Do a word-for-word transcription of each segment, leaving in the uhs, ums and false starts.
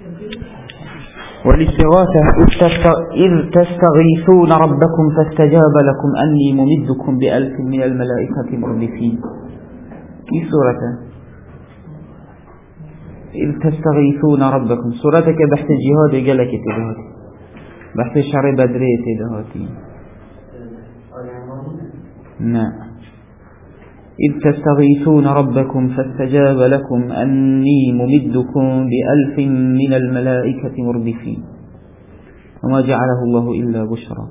والاستغاثة إذ تستغيثون ربكم فاستجاب لكم أني ممدكم بألف من الملائكة مردفين. في سورة إذ تستغيثون ربكم، سورتك بحث الجهاد قالك تدهاتي، بحث شعر بدري تدهاتي. نعم. إذ تستغيثون ربكم فاستجاب لكم أني ممدكم بألف من الملائكة مردفين وما جعله الله إلا بشرى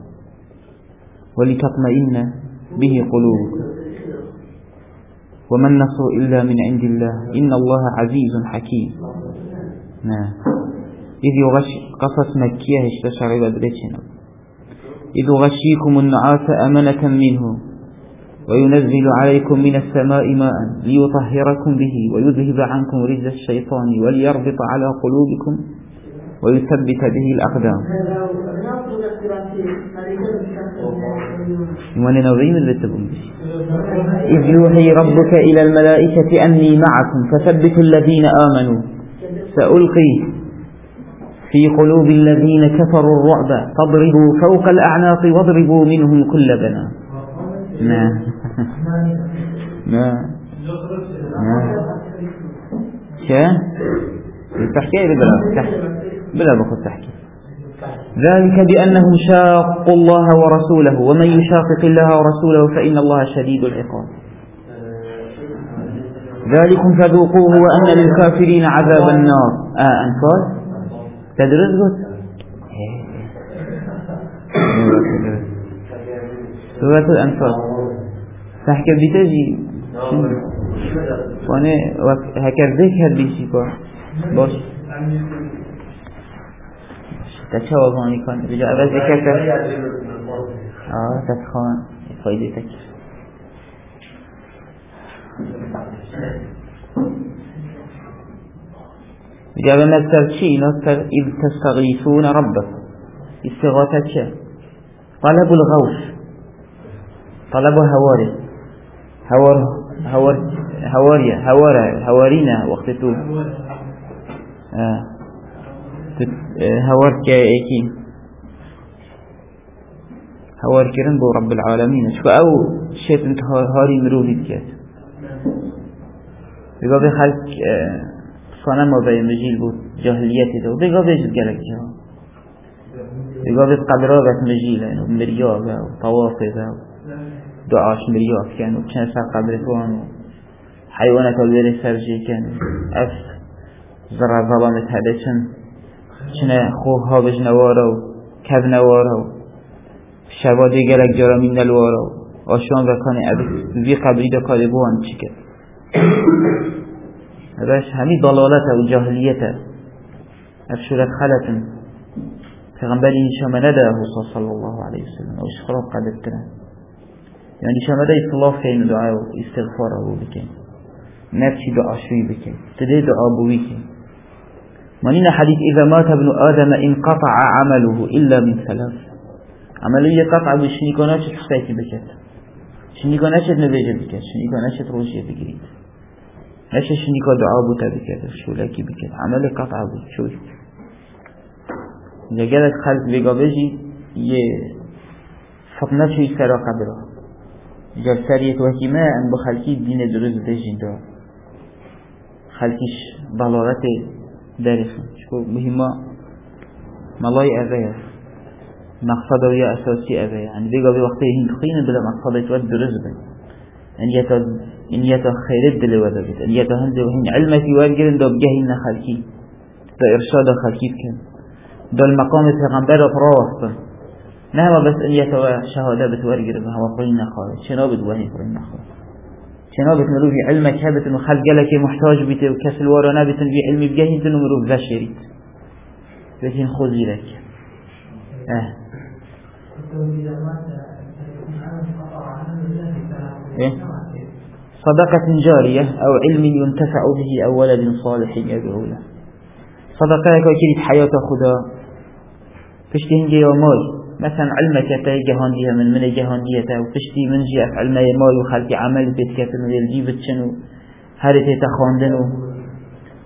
ولتطمئن به قلوبكم وما النصر إلا من عند الله إن الله عزيز حكيم. نعم. إذ يغشي قصص مكية اشتشر بدرتنا. إذ يغشيكم النعاس أمنة منه وينزل عليكم من السماء ماء ليطهركم به ويذهب عنكم رجز الشيطان وليربط على قلوبكم ويثبت به الأقدام. وننظيم اللتبون إذ يوحي ربك إلى الملائكة أني معكم فثبتوا الذين آمنوا سألقي في قلوب الذين كفروا الرعب فاضربوا فوق الأعناق واضربوا منهم كل بنان. نعم نعم نعم. شا تحكي بلا بلا بخد تحكي. ذلك بأنهم شاقوا الله ورسوله ومن يشاقق الله ورسوله فإن الله شديد العقاب. ذلكم فذوقوه وأن للكافرين عذاب النار. آه أنفال تدرس قلت سورة الأنفال تحكي بتجي فأنا هكذا هديشي كار باش تشاور ماني كان بجا أبز ذكرت آه تتخان فايدتك. بجا بنذكر شيء نذكر إذ تستغيثون ربكم. استغاثة شيء طلب الغوث، طلب هواري هوار هوار هواريا هوارا هوارينا وقتتو آه هوار كايكي هوار كرن بو رب العالمين شو أو شيء انت هاري مروفي بكات بيقا بخلق صنم وبي مجيل بو جاهليتي دو بيقا بيجد قلق جا بيقا بقبرابة مجيلة مريابة وطوافة دعاش مرياب كانوا كان سر قبرتوان حيوانات الويري سرجي كانوا أف زرع ظلامت هذا كان كنا خوها بجنوارا وكذنوارا شبادي قلق جارا من الوارا آشان وكان أبي ذي قبري دا قالبوان چكت هذاش همي ضلالته وجاهليته أفشورت خلطن فغنبالي شما نداه صلى الله عليه وسلم أو شخراب قدرتنا يعني شما دا إصلاف كين دعاء واستغفار أبو بكين نفسي دعاء شوي بكين تدي دعاء أبو بكين منين حديث إذا مات ابن آدم انقطع عمله إلا من ثلاث. عملية قطع بشنيكوناشت خسايتي بكت شنيكوناشت نبيجة بكت شنيكوناشت روشية بكريت ناشت شنيكو دعاء بوتا بكت شو لكي بكت عملية قطع بوت شوي إذا قالت خلق بيقا بيجي فقنا شوي سرا قبره جاب سرية وكي ما أن بخلقي الدين دروز بيجي دا خلقيش ضلالته دارسن شو مهمة ملاي أذية مقصده ويا أساسي أذية يعني بيجا بوقته هندخين بلا مقصده تود دروز بي إن يتا إن يتا خير الدل وذبت إن يتا هند وهن علم في واجر دو بجهنا خلقي فإرشاد خلقي كان دو المقام الغنبال وفراوه نهما بس إن يتا شهادة بتورجر بها وقرينا خالد شنو بدوهي قرينا خالد شنو بتملو في علمك هبت إنه خلق لك محتاج بيته وكسل ورا نبت في علم بجهد إنه مروف ذا شريط لكن خذي لك آه إيه؟ صدقة جارية أو علم ينتفع به أو ولد صالح يدعو له. صدقة كوكيلة حياة خدا فشتي هنجي ومال مثلا علمك تاي جهانديها من من جهانديته وفشتي من جي علم مال وخلق عمل بيتكتن ويلجيب تشنو هرتي تخاندنو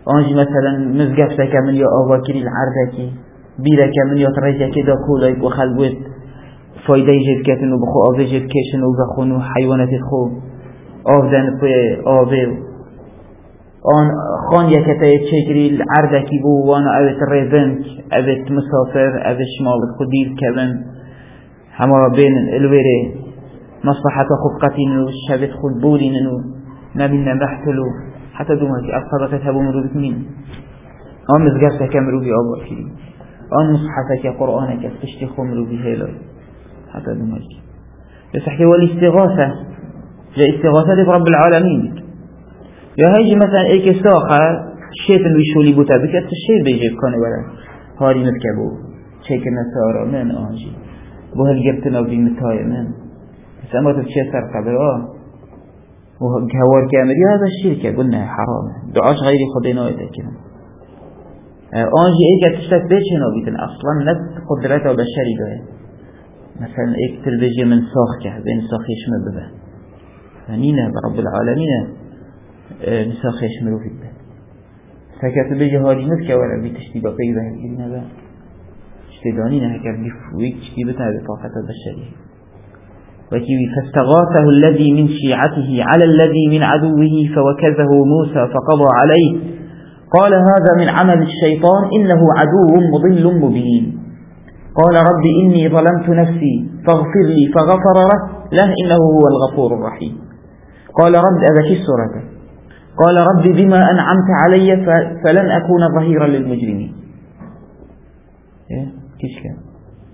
آنجی مثلا مزگفت که من یا آوا کری العرده که بیره که من یا ترجه که دا کولای و خلقوت فایده جد کتن و بخو آوه جد کشن و بخون و حیوانت خو آف دن پی آوه آن خان یکتای چکری العرده که بو وانا اوت ریزنک اوت مسافر اوت شمالت خودیر کبن همه بین الویره مصلحة خفقتين وشبت خود بولين نبينا بحثلو حتى دوما في الصدقة هبو مروبت مين آن مزگرسة كمروبي أبا فيه آن مصحفة قرآنك تشتخو مروبي هيلا حتى دوما بس احكي والاستغاثة جاء استغاثة رب العالمين يا هيجي مثلا ايك ساخة شيء ويشولي بوتا بك الشيء بيجيب كانوا ولا هاري متكبو شيء كنسارا من آنجي بو هالجبتنا بمتاي من اما تو چه سر قبل آه و جوار كامري هذا الشركة قلنا حرام دعاش غير خدينا يتكلم آنجي ايك تشتك بيشنا بيتن اصلا نت قدرته بشري ده مثلا ايك تلبيجي من ساخ كه بين ساخيش مبه فنينا برب العالمين نساخيش مرو في البه سكت بيجي هاري نتك ولا بيتشتي بقي به قلنا به اشتدانينا هكذا بيفويك تشتي بتها بطاقته بشري وكي فاستغاثه الذي من شيعته على الذي من عدوه فوكزه موسى فقضى عليه قال هذا من عمل الشيطان إنه عدو مضل مبين قال رب إني ظلمت نفسي فاغفر لي فغفر له إنه هو الغفور الرحيم قال رب أذكي السورة قال رب بما أنعمت علي فلن أكون ظهيرا للمجرمين كيش كان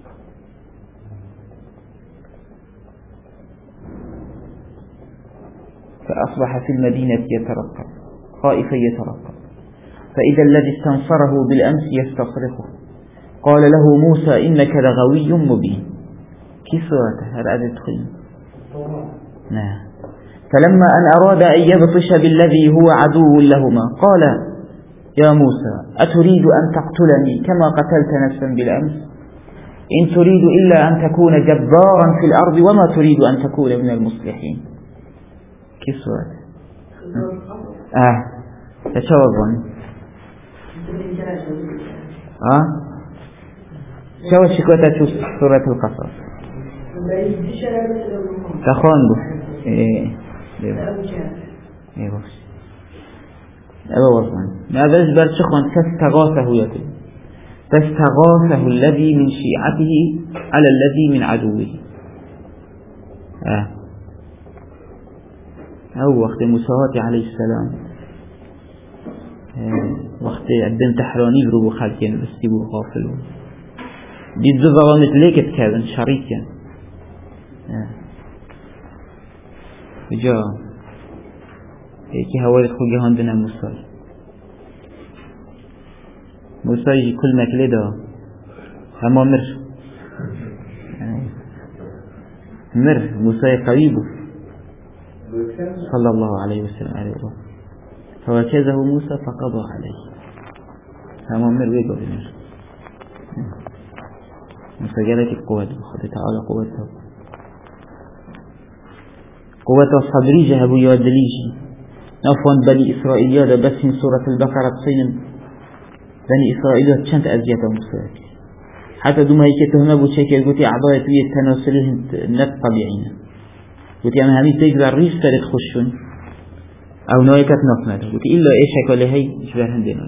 فأصبح في المدينة يترقب خائفا يترقب فإذا الذي استنصره بالأمس يستصرخه قال له موسى إنك لغوي مبين كيف سورته هل أدت خيم نعم فلما أن أراد أن يبطش بالذي هو عدو لهما قال يا موسى أتريد أن تقتلني كما قتلت نفسا بالأمس إن تريد إلا أن تكون جبارا في الأرض وما تريد أن تكون من المصلحين كيف سؤال آه تشوفون آه شو الشكوى تشوف سورة القصص تخون بو إيه إيه بس أبو وصمان ما بس برشخون تستغاثه يتي تستغاثه الذي من شيعته على الذي من عدوه آه أو وقت موسى عليه السلام وقت عدن تحراني برو خالكين بستيبو غافلون دي الزفغة مثليك تكابن شريكا جا هيكي هواي خو جهاندنا موسى موسى يجي كل مكلده هما مر مر موسى قريبه صلى الله عليه وسلم عليه وسلم فوكزه موسى فقضى عليه هما مر ويقو بمر موسى جالت القوة بخد تعالى قوته قوته صدري جهبو يودليجي نفوان بني إسرائيل هذا بس من سورة البقرة تصين بني إسرائيل كانت أزيادة موسى حتى دوما هيك تهمه بو شكل قلت أعضاء توية تناسلهم نت طبيعيين قلت أنا همي تقدر ريس فرد خشون أو نويكت نفمد قلت إلا إيش هكا لهي إشبه هندنا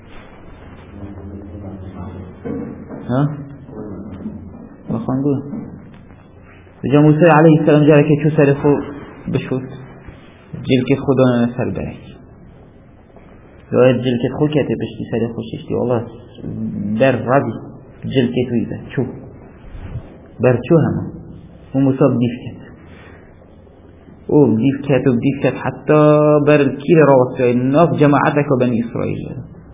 ها وخان قول جا موسى عليه السلام جارك شو سرخو بشوت جلك خدانا نسر برك لو جلك خو كاتب بشتي سرخو ششتي والله بر ربي جلك تويبه شو بر شو هما وموسى بديف كات او بديف كات وبديف كات حتى بر الكيل رواسي الناف جماعتك وبني إسرائيل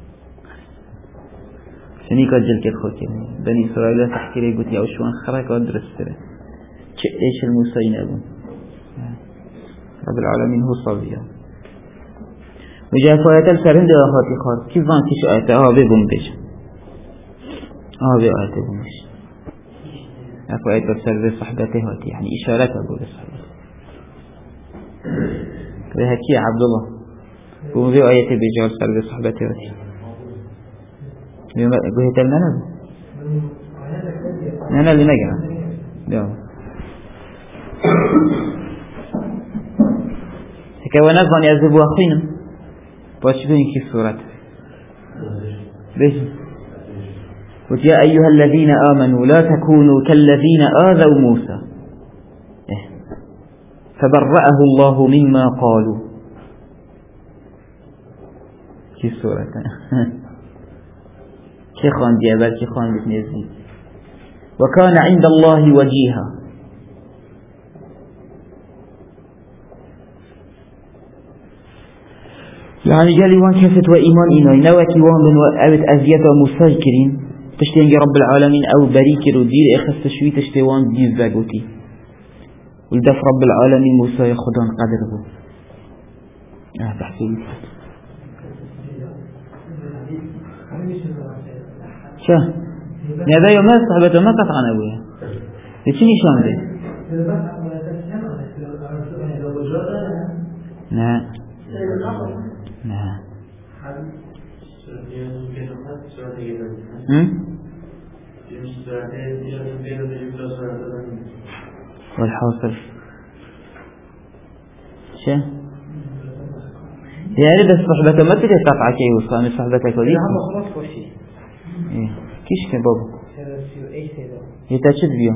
سنيكا جلك خو كات بني إسرائيل تحكي لي قلت يا وشوان خرك وادرس سره ايش الموسين ابو رب العالمين هو صبيا وجاء فايت السرند اخواتي خار كيف ما كيش ايته اه بيبون بيش اه بي ايته بونش فايت السرد صحبته هاتي يعني اشارات اقول الصحبه وهكي عبد الله بوضي آية بجار سرد صحبتي وتي قهت المنب أنا اللي نقع يلا هكا ونظن يعذب أخينا باشبين كيف صورت بيش يا أيها الذين آمنوا لا تكونوا كالذين آذوا موسى فبرأه الله مما قالوا كيف صورت كي خان ديابال كي خان بن يزيد وكان عند الله وجيها يعني قال وان كفت وإيمان إناي نواتي وان من وقت أزياد ومساكرين تشتين رب العالمين أو بريكر ودير إخست شوي تشتي وان دير زاقوتي ولدف رب العالمين موسى يخدان قدره اه تحسين شا هذا يوم ما صحبته ما قطع عن أبويا ليش شان ذي نعم نعم هم والحاصل شا يعني بس صحبته ما تقدر تقطع كي وصل من صحبتك وليك إيه كيش كبابو يتشد بيهم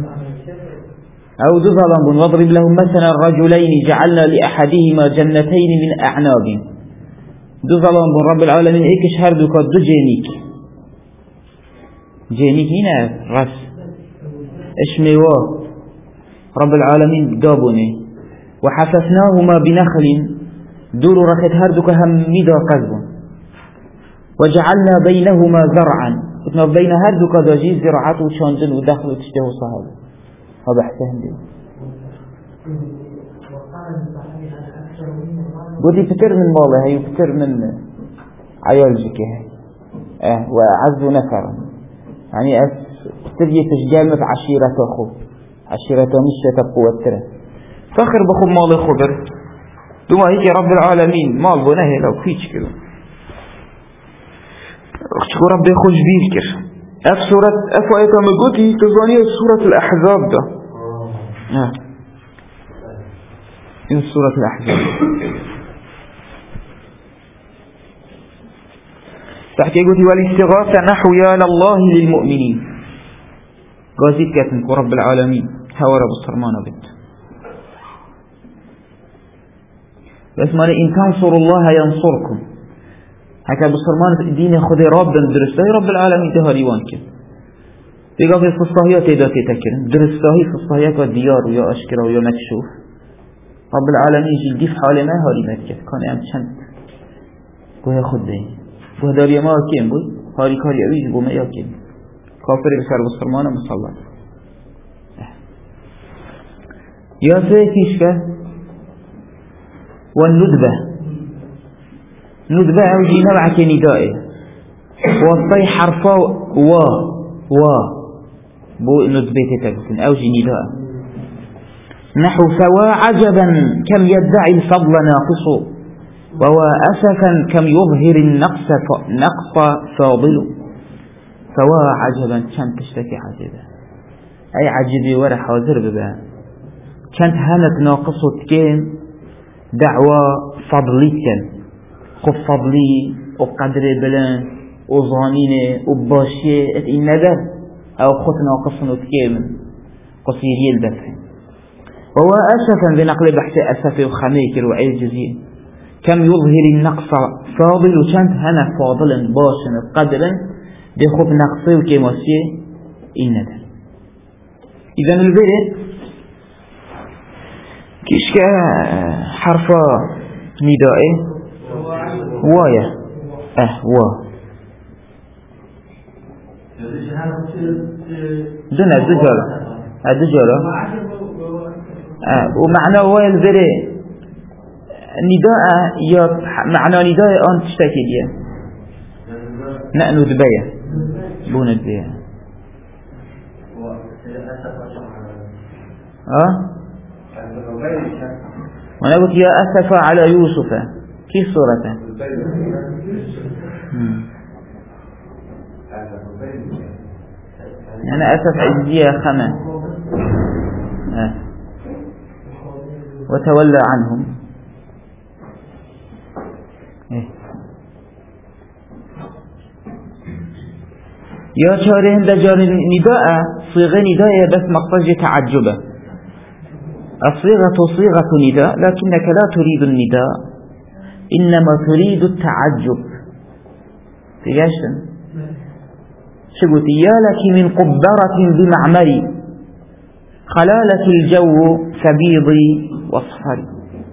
أو ظلم واضرب لهم مثلا رجلين جعلنا لأحدهما جنتين من أعناب دو ظلم رب العالمين إيكش هردو كد دو جينيك جينيك هنا رس اشموا رب العالمين دابوني وحففناهما بنخل دور ركت هردك هم مدى قذب وجعلنا بينهما زرعا كنا بين هردك داجي زرعات وشانجن ودخل وتشتهو صهاب هذا احسهم دي ودي فتر من ماله هي فتر من عيال جكه اه وعز نفر يعني تبي تشجع في عشيرة أخو عشيرة مش تبقوا ترى فخر بخو مال خبر دوما هيك رب العالمين مال بناه لو كيش كده اختكو ربي خوش بيذكر اف سورة اف ايتا مقوتي تزانية سورة الأحزاب ده اه إن سورة الأحزاب تحكي قوتي والاستغاثة نحو يا الله للمؤمنين قازيت كاتنك رب العالمين هوا رب الصرمان بنت بس ما إن تنصروا الله ينصركم هكذا بالصرمان دين خذي رب درسته رب العالمين تهاري وانك تيقى في الصهيات إذا تتكرن درسته في الصهيات والديار ويا أشكرا ويا مكشوف رب العالمين جدي في حالي ما هاري مكت كان يعمل شند قوي خذ دين وهدار يما كيم بوي هاري كاري أويج بو ما يكيم كافر بسر بالصرمان مصلى يا سيكيشك والندبة ندبة أوجي نبعك ندائه والصي حرفا و و بو ندبة تتكتن أوجي ندائه نحو فوا عجبا كم يدعي الفضل ناقص ووا أسفا كم يظهر النقص نقص فاضل فوا عجبا كم تشتكي عجبا أي عجبي ورا حاضر ببا كانت هانت ناقصة كين دعوة فضلية خف فضلي وقدر بلان وظانين وباشية إن ده أو خط ناقص نتكامل قصيري الدفع وهو أسفا بنقل بحث أسفي وخميكر وعجزي كم يظهر النقص فاضل وشانت هنا فاضلا باشا قدرا بخف نقصي وكماسية إن ده إذن البيت كيشك حرف ندائي وايا اه وا دنا دجالة دجالة اه ومعنى وايا البري نداء يا معنى نداء أن تشتكي دي نأنو دبيا بون دبيا اه وانا قلت يا أسف على يوسف في صورته يعني أسف عزية خمة آه. وتولى عنهم إيه. يا شاره هند جار نداء صيغة نداء بس مقصد تعجبه. الصيغة صيغة نداء لكنك لا تريد النداء إنما تريد التعجب. تجاشن شو قلت؟ يا لك من قبرة بمعمري خلالك الجو سبيضي واصفري.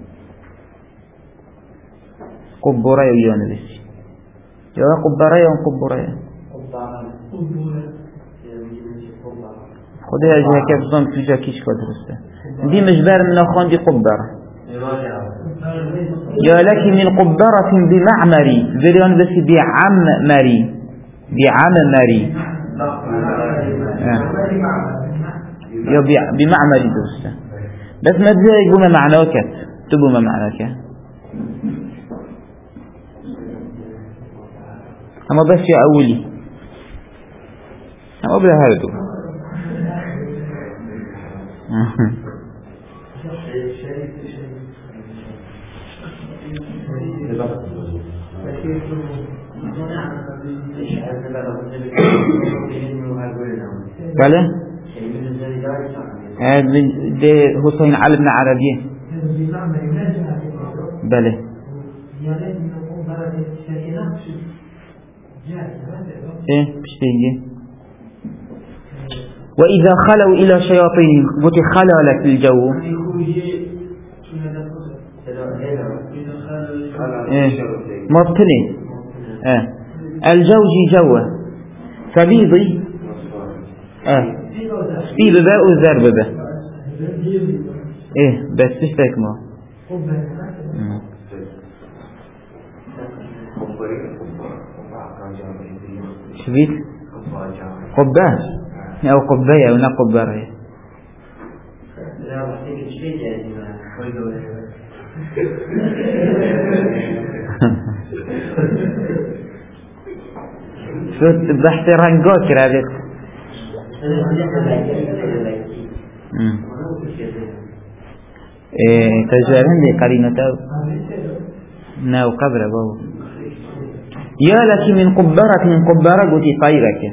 قبرة يا نبي يا قبرة يا قبرة خدها جهة كبزان في جاكيش كدرسته دي مجبر من أخوان دي قبرة. يا لك من قبرة بمعمري ذريان بس بعمري بعمري آه. يا بمعمري درسته بس ما تزال يقول ما معناك تبو ما معناك أما بس يا أولي أما بلا هذا بله ده حسين علي بن عربية بله ايه بشتيجي وإذا خلوا إلى شياطينهم قلت خلا لك الجو ايه مبتلي اه الجوجي جوه سبيضي اه سبي بباء وزر بباء ايه بس تشتاك ما شبيت قباه أو قباية أو نقبارة شو بحث رنجات كرابت ايه تجارين دي قرينة تاو ناو قبر بابو يا لك من قبارة من قبارة قلتي طيرك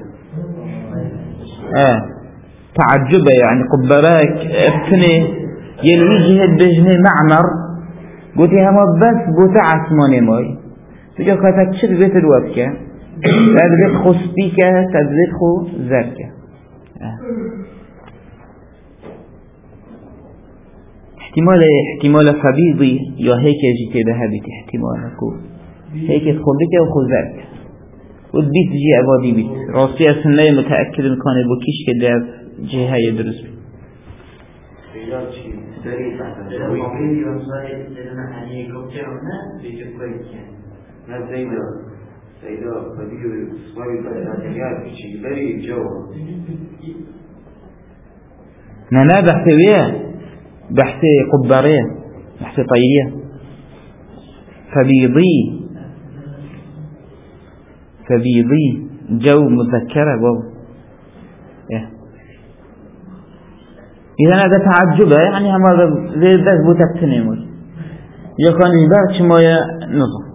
آه تعجبه يعني قبراك ابتني يلويجه الدجنة معمر قلتي هما بس بوتا عثماني ماي تجا كاتك شك بيت الوابكة تدريد خو سبيكة تدريد خو زركة آه. احتمال احتمال فبيضي يا هيك جيتي بهابت احتمالكو هيك تخبك وخو زركة ودبيت جي عبادي بيت راسي أسنى متأكد إن كان بوكيش كده جهة يدرس بي نانا بحث بيه بحث قبارية بحث طيرية فبيضي فبيضي جو مذكرة واو إيه. إذا هذا تعجبه يعني هم زي بس بوتبتنيمول يكون يبارك شمايا نظام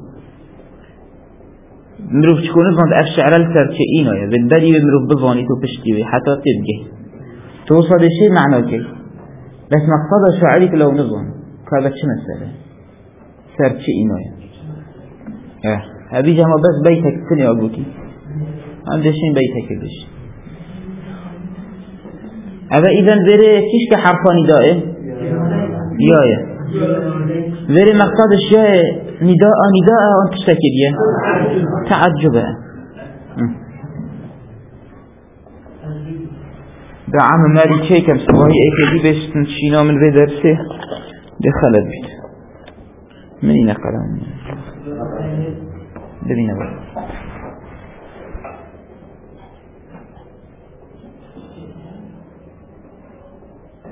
مروف تكون نظام أفشعر السرشئينه يا بالدري مروف بظاني تو بشتوي حتى تبقى توصل الشيء معناه كي بس مقصد شعريك لو نظام كذا شو مسألة سرشئينه يا إيه. هذه جمع بس بيتك سنة أبوتي عندشين بيتك كلش هذا إذن ذري كيش كحرفان نداء يايا ذري مقصد الشيء نداء نداء وانت تشتكي بيه تعجبه ده عام مالي شيء كم سواهي ايكي دي بس نشينا من ذي درسه دخلت بيت منين قلم ببینه باید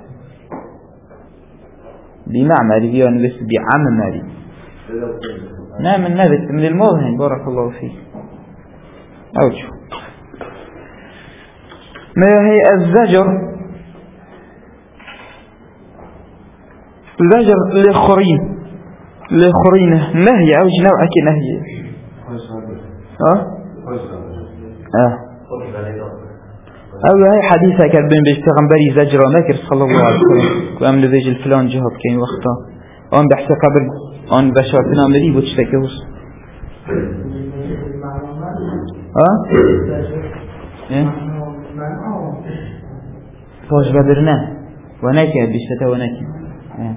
بمعمري يعني بس بعمري نه من نبت من الموهن. بارك الله فيك. أوجه ما هي الزجر؟ زجر لخرين لخرينه نهي أو نوعك نهي. أه أه أو هاي حديثة كاتبين بيشتغل زجر مكر صلى الله عليه وسلم وأم لذيج الفلان جهاد كين وقتا أن بحث قبل أن بشرتنا مدي بتشتكيوس. أه إيه فاش بدرنا وناكي بيشتتا وناكي. أه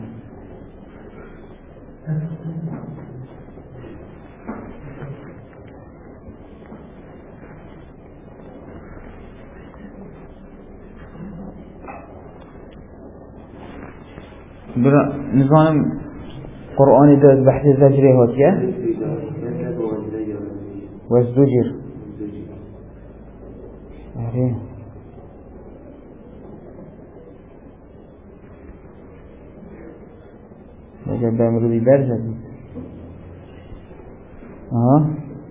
برا نظام قرآن داد بحث زجره هاتيه والزجر. أريه وجب بأمر ببرزة. آه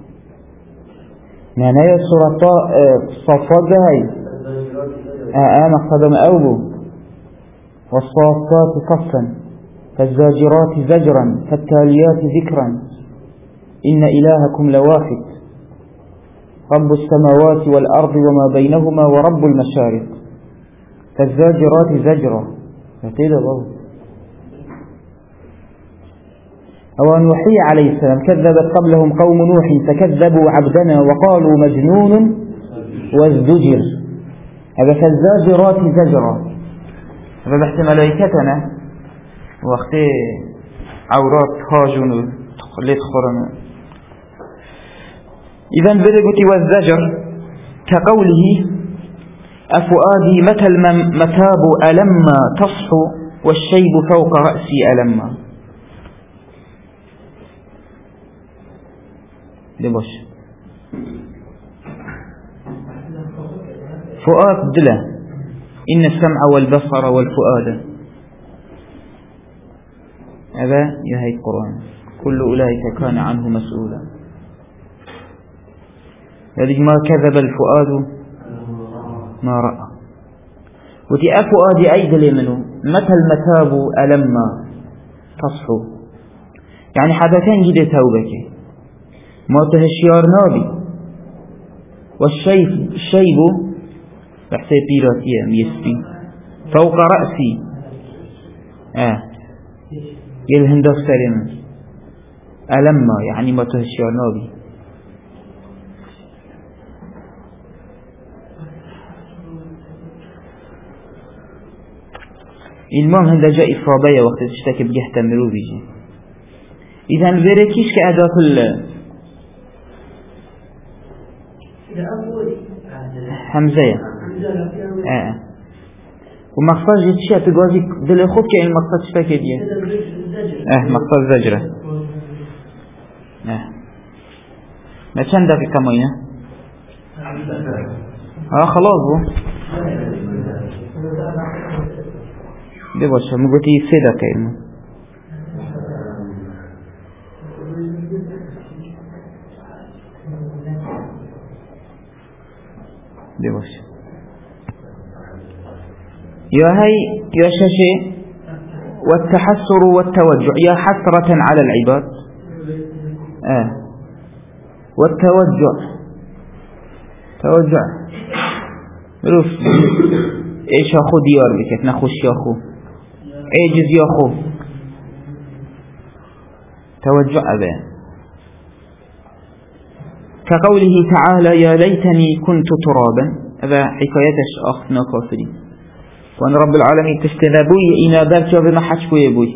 معنى سورة صفات هاي آه مقصد أولو والصافات صفا فالزاجرات زجرا فالتاليات ذكرا إن إلهكم لواحد رب السماوات والأرض وما بينهما ورب المشارق فالزاجرات زجرا. فتيل الله أو نوحي عليه السلام كذبت قبلهم قوم نوح فكذبوا عبدنا وقالوا مجنون وازدجر. هذا فالزاجرات زجرا. هذا بحث ملائكتنا وقت عورات هاجون اللي تخبرنا. إذن برغتي والزجر كقوله أفؤادي متى المتاب ألما تصحو والشيب فوق رأسي ألما. لباش فؤاد دله إن السمع والبصر والفؤاد. هذا يهي القرآن كل أولئك كان عنه مسؤولا. هذه ما كذب الفؤاد ما رأى. وتي أفؤاد أيدل منه متى المتاب ألما تصحو يعني حدثين جد توبك ما تهشيار نابي. والشيب الشيب بحثي بيراتية ميسبي فوق رأسي آه يلهندف سلم ألما يعني ما تهشيار نابي. المهم هنده جاء إفرابية وقت تشتكي بجهة مرو بيجي. إذن بريكيش كأداة ال حمزة آه ومقصد جتشي تقاضي دل خود كأن المقصد شتاكي دي اه مقصد زجرة. اه ما چند دقيقة ماينة اه خلاص بو دي باشا مقوتي سي دقيقة علمو دي باشا يا هي يا شاشي والتحسر والتوجع يا حسرة على العباد آه والتوجع توجع روف ايش اخو ديار بكت نخوش يا اخو ايجز يا اخو توجع أبا كقوله تعالى يا ليتني كنت ترابا هذا حكايتش أخنا كافرين وأن رب العالمين تستذبوي إنا بابتوا بما حشكوا يبوي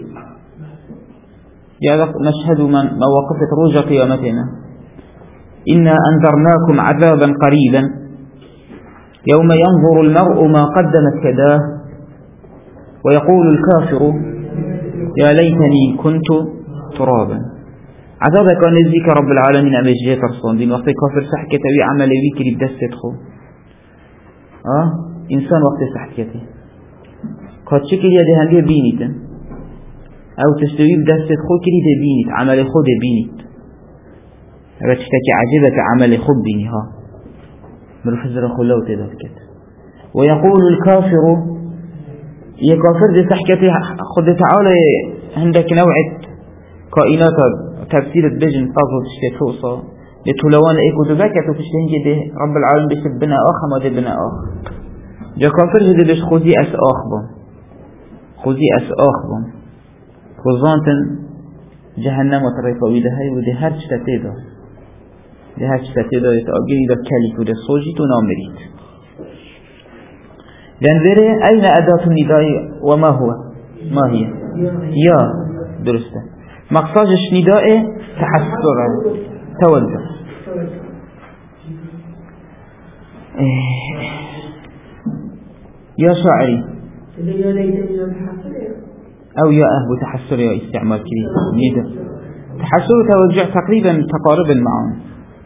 هذا مشهد من مواقف روج قيامتنا إنا أنذرناكم عذابا قريبا يوم ينظر المرء ما قدمت يداه ويقول الكافر يا ليتني كنت ترابا. عذابك كان نزيك رب العالمين أمش جيت رصون دين وقت كافر سحكة وي عمل ويكري بدست تدخل آه إنسان وقت سحكته قد شكل يده هنده بينيت أو تستوي بدست تدخل كري تبينيت عمل خود بينيت اگر چتکی عجیبه که عمل خوب بینی ها مروف زر خلا و تداد کد و یقول الكافر یه کافر دی تحکتی خود تعالی هندک نوعت کائنات تفسير بجن طاقو تشتي توصى لتولوان ايكو دباكة وتشتهنجي ده رب العالمين بيش بنا آخ ما ده بنا آخ جا كافر جده بيش خوزي أس آخ بم خوزي أس آخ بم خوزانتن جهنم وطريقوي ده هاي وده هر چتته ده ده هر چتته ده يتأجري ده كاليك وده صوجيت ونامريت لنذره أين أداة النداء وما هو ما هي يا درسته مقصاجش نداء تحسر توجه يا شاعري أو يا أهب تحسر يا استعمال كريم نداء تحسر وتوجع تقريبا تقاربا معا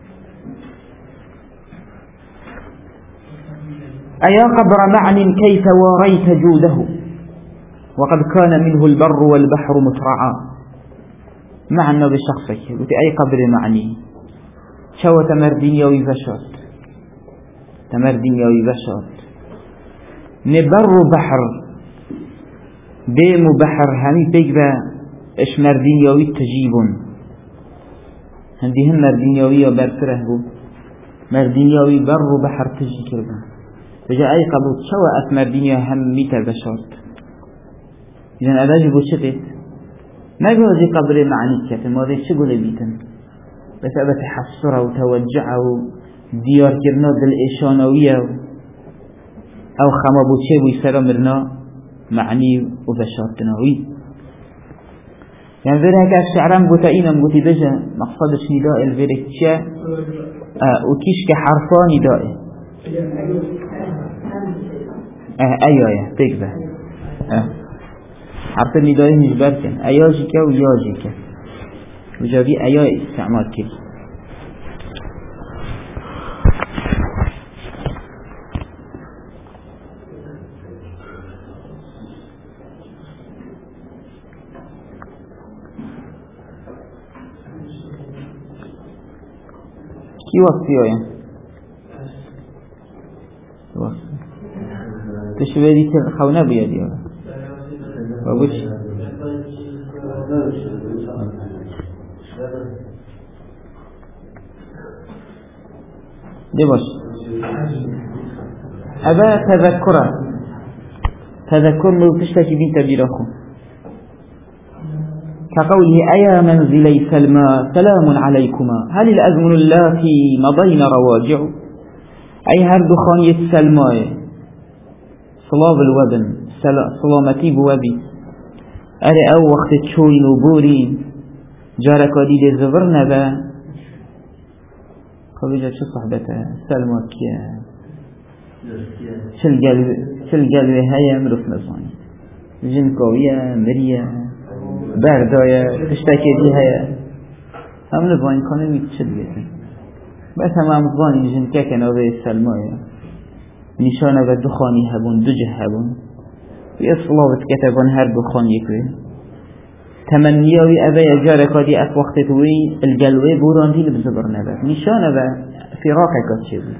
أيا قبر معن كيف واريت جوده وقد كان منه البر والبحر مترعا معنى بشخصك قلت أي قبر معني شو تمر دنياوي بشرت تمر دنياوي بشرت نبر بحر بيم بحر همي بيقبا اش مر دنياوي تجيبون هندي هم مر دنياوي برتره بو مر دنياوي بر بحر تجي كربا فجاء أي قبر شو أثمر دنيا هم ميت بشرت إذن أباجي بو شتت نقول ذي قبر معني كتن ما ذي شغل بيتن بس أبا تحسره وتوجعه ديار كرنا بالإشانوية أو خمابو شيء ويسرى مرنا معني وبشارتناوي يعني ذلك الشعران بوتائنا بوتي بجا مقصدش نداء الفيريتشا آه وكيش كحرفان نداء آه أيوة أيوة تكبه آه حرف النداء نجبر كن أياجيك وياجيك وجابي أيا استعمال كري كي وصفي يا وصفي تشويري خونا بيدي بابوش دي باش أبا تذكره تذكر لو تشتكي بنت بيراخو كقوله أيا منزلي سلمى سلام عليكما هل الأزمن اللاتي مضين رواجع أي هر دخانية سلمى صلاب الوبن سلامتي بوبي أري أو وقت تشوين وبورين جارك وديد الزبر نبا قبل شو صحبته سلمى كيا شل قلب شل قلب هيا مروف نصاني جنكوية مريا بردايا تشتكي دي هيا هم نبغين كانوا ميتشد بيتن بس هم هم نبغين جنكا كانوا بي سلمى نشانه بدخاني هبون دجه هبون في الصلاة كتبان هر دخان يكوي تمنياوي أبا جاركادي أف وقت توي الجلوه بوراندي لبزبر نبات نشانه فراقك تشبه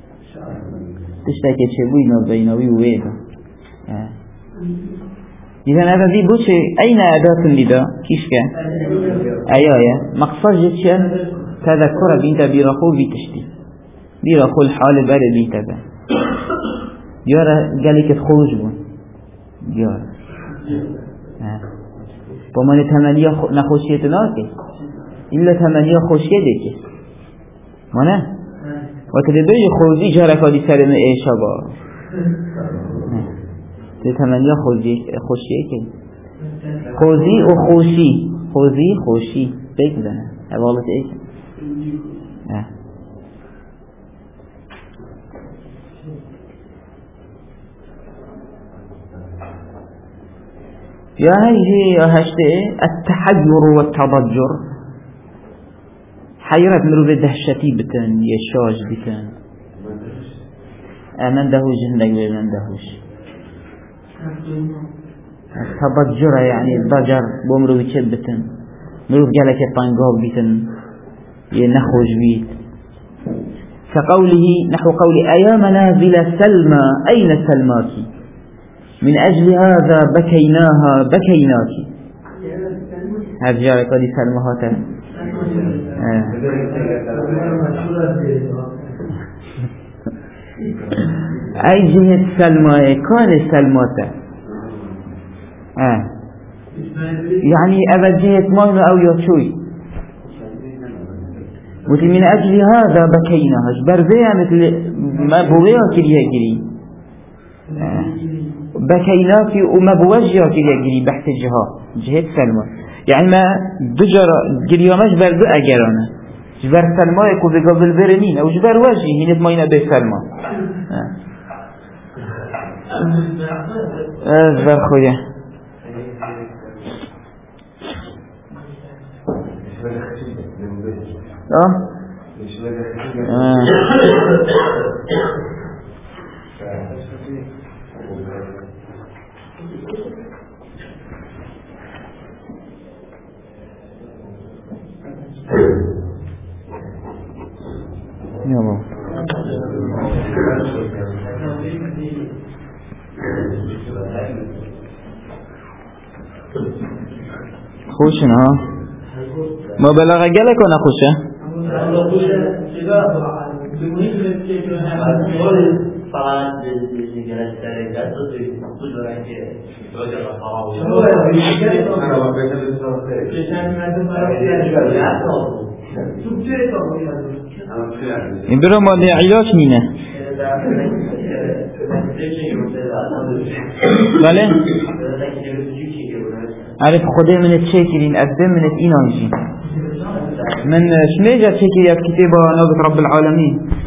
تشتكي تشبه نبيناوي وويدا آه. إذن هذا دي بوشي أين أداة النداء كيشكا أيايا مقصد جتشا تذكر بنت بيرخو بيتشتي بيرخو الحال بار بنت با يارا قالك تخرج بون يارا بمان تمنيا نخوشيت ناكي إلا تمنيا خوشيه ديكي مانا وكذبه خوزي جاركا دي سرم ايشا با تمنيا خوشيه كي خوزي و خوشي خوزي خوشي بيك بنا عبالة ايش اه يا هي يا هشته التحجر والتضجر حيرت مرو بدهشتي بتن يشاج بتن امن دهوش هندق من دهوش التضجر يعني الضجر بمرو بتشبتن مرو جالك طنقاب بتن نخوش بيت كقوله نحو قول أيا منازل سلمى أين سلماك من أجل هذا بكيناها بكيناك. هذا جاري قولي سلمى هاتا آه. أي جهة سلمى كان سلماتا آه. يعني أبا جهة ماينو أو يوشوي وتي من أجل هذا بكيناهش برزيها مثل ما بويها كريها كري آه. بكيناكي وما بوجهها كريها كري بحث الجهة جهة سلمى يعني ما دجر كريها مش برزو أجرانا جبر سلمى يكو بقبل برنين أو جبر وجهي هنا ماينة بسلمى أزبر خويا اه اه يلا خوشنا ما بلغ جلك ولا خوشه این برو ماده علاج مینه بله عارف خدا منت شاكرين أسباب منت إينانجين من شميجة شاكر يا كتابة نوبة رب العالمين